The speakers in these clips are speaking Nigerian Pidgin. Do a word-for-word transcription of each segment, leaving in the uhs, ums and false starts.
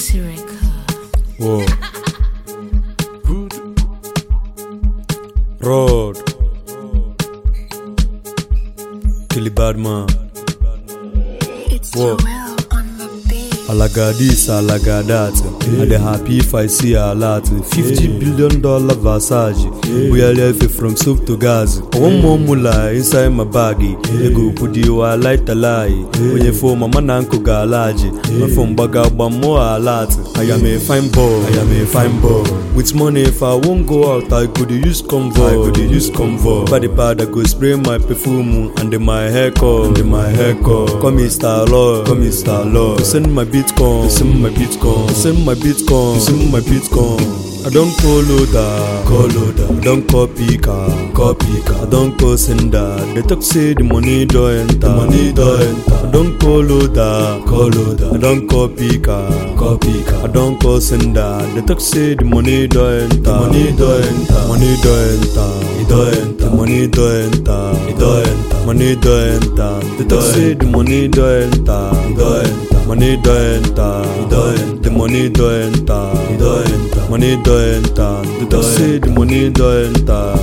Whoa. Road. Killy Badman. Whoa. Alaga this, alaga that. Yeah. I dey happy if I see a lot. Fifty yeah. billion dollar Versace. Yeah. We are left from soup to gas. Yeah. One more mula inside my baggy. Yeah. Go put you a light a lie. Yeah. When you phone my man uncle galaji. Yeah. My phone baga more a lot. I am a fine boy. I am a fine boy. With money, if I won't go out, I could use convoy. I could use convoy. By the pad, I go spray my perfume and my hair cut. And my hair cut. Come Mister Lord. Come Mister Lord. Send my Bitcoin, send my Bitcoin, send my Bitcoin, send my Bitcoin. I don't call loader, call loader. I don't copy car, copy car. I don't call sender. They talk say the money don't enter, the money don't enter. I don't call loader, call loader. I don't copy car, copy car. I don't call sender. They talk say the money don't enter, the money don't enter, money don't enter, it don't enter, money don't enter, it don't enter, money don't enter. They talk say the money don't enter, it don't enter. Money don't enter, the money don't enter, money don't enter. The talk say the money don't enter,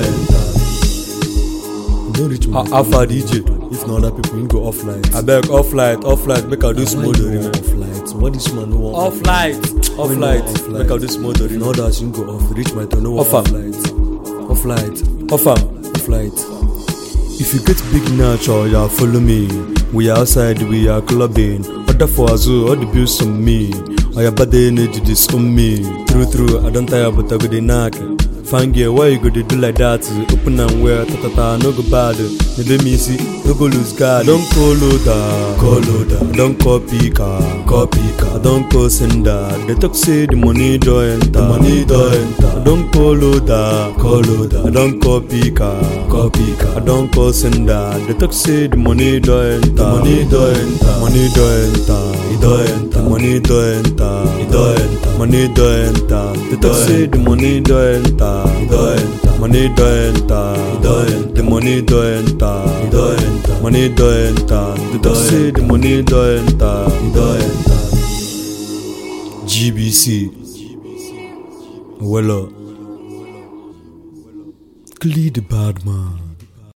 don't reach me. Alpha D J. If not other people, you go off light. I beg off light, off light. Make I do small doing off light. What this man want? Off light, off light. Make I do small doing. In order you go off, reach my turn. No off light, off light, off off light. If you get big natural, yeah, follow me. We are outside, we are clubbing. Order for Azu, all the bills on me. I have bad energy, this on me. True, true, I don't tire, but I go the knack. Fine girl, why you go to do like that? Open and wear, ta ta ta, no go bad. You let me see, no go lose guard. Don't call loader, call loader. Don't copy car, copy car. Don't call sender. They talk say the money don't enter, the money don't enter. Don't call loader, call loader. I don't copy car, copy car. I don't call sender. They talk say the money don't enter, the money don't enter, money don't enter, it don't enter, money don't enter, it don't enter, money don't enter. They talk say the money don't enter. Money don't enter, the money don't enter, money don't enter. The talk say the money don't enter, G B C. Well, Killy the Badman.